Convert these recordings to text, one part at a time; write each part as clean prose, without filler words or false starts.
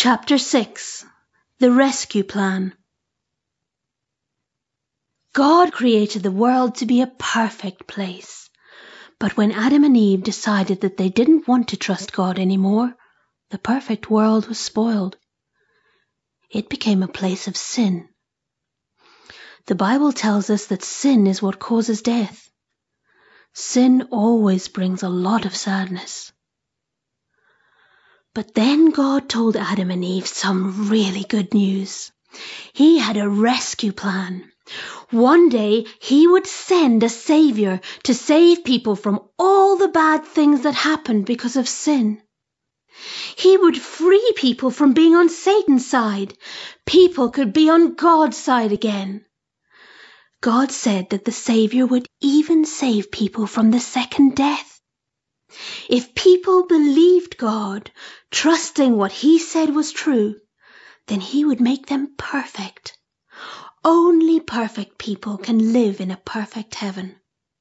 Chapter 6. The Rescue Plan. God created the world to be a perfect place. But when Adam and Eve decided that they didn't want to trust God anymore, the perfect world was spoiled. It became a place of sin. The Bible tells us that sin is what causes death. Sin always brings a lot of sadness. But then God told Adam and Eve some really good news. He had a rescue plan. One day he would send a savior to save people from all the bad things that happened because of sin. He would free people from being on Satan's side. People could be on God's side again. God said that the savior would even save people from the second death. If people believed God, trusting what he said was true, then he would make them perfect. Only perfect people can live in a perfect heaven.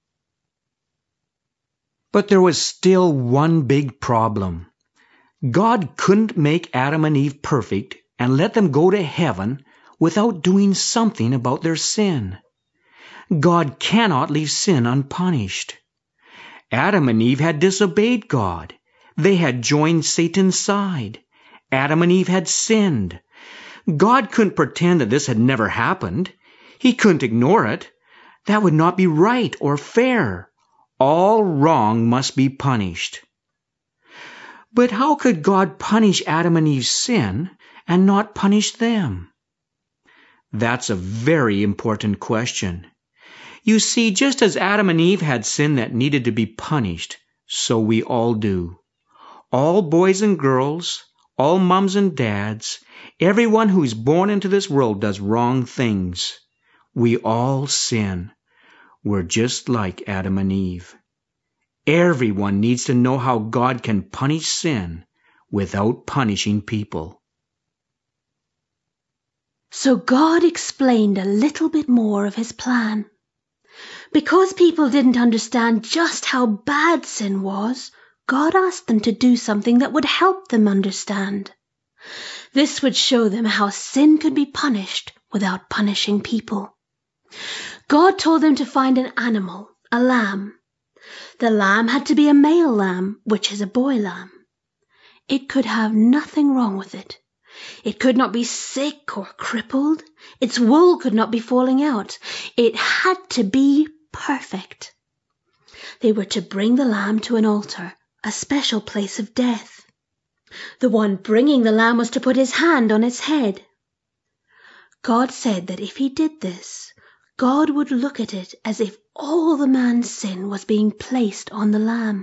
But there was still one big problem. God couldn't make Adam and Eve perfect and let them go to heaven without doing something about their sin. God cannot leave sin unpunished. Adam and Eve had disobeyed God. They had joined Satan's side. Adam and Eve had sinned. God couldn't pretend that this had never happened. He couldn't ignore it. That would not be right or fair. All wrong must be punished. But how could God punish Adam and Eve's sin and not punish them? That's a very important question. You see, just as Adam and Eve had sin that needed to be punished, so we all do. All boys and girls, all mums and dads, everyone who's born into this world does wrong things. We all sin. We're just like Adam and Eve. Everyone needs to know how God can punish sin without punishing people. So God explained a little bit more of his plan. Because people didn't understand just how bad sin was, God asked them to do something that would help them understand. This would show them how sin could be punished without punishing people. God told them to find an animal, a lamb. The lamb had to be a male lamb, which is a boy lamb. It could have nothing wrong with it. It could not be sick or crippled. Its wool could not be falling out. It had to be perfect. They were to bring the lamb to an altar, a special place of death. The one bringing the lamb was to put his hand on its head. God said that if he did this, God would look at it as if all the man's sin was being placed on the lamb.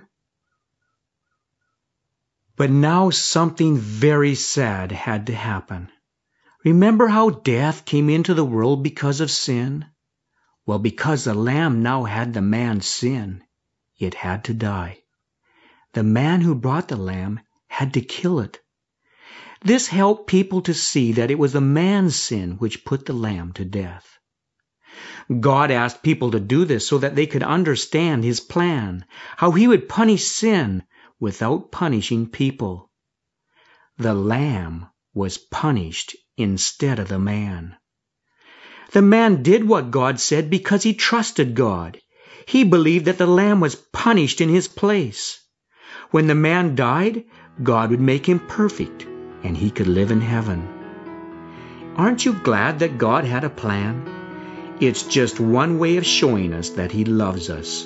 But now something very sad had to happen. Remember how death came into the world because of sin? Well, because the lamb now had the man's sin, it had to die. The man who brought the lamb had to kill it. This helped people to see that it was the man's sin which put the lamb to death. God asked people to do this so that they could understand his plan, how he would punish sin without punishing people. The lamb was punished instead of the man. The man did what God said because he trusted God. He believed that the lamb was punished in his place. When the man died, God would make him perfect, and he could live in heaven. Aren't you glad that God had a plan? It's just one way of showing us that he loves us.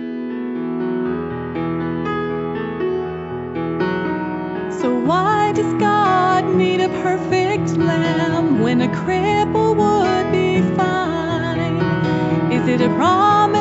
So why does God need a perfect lamb when a cripple would be fine? Is it a promise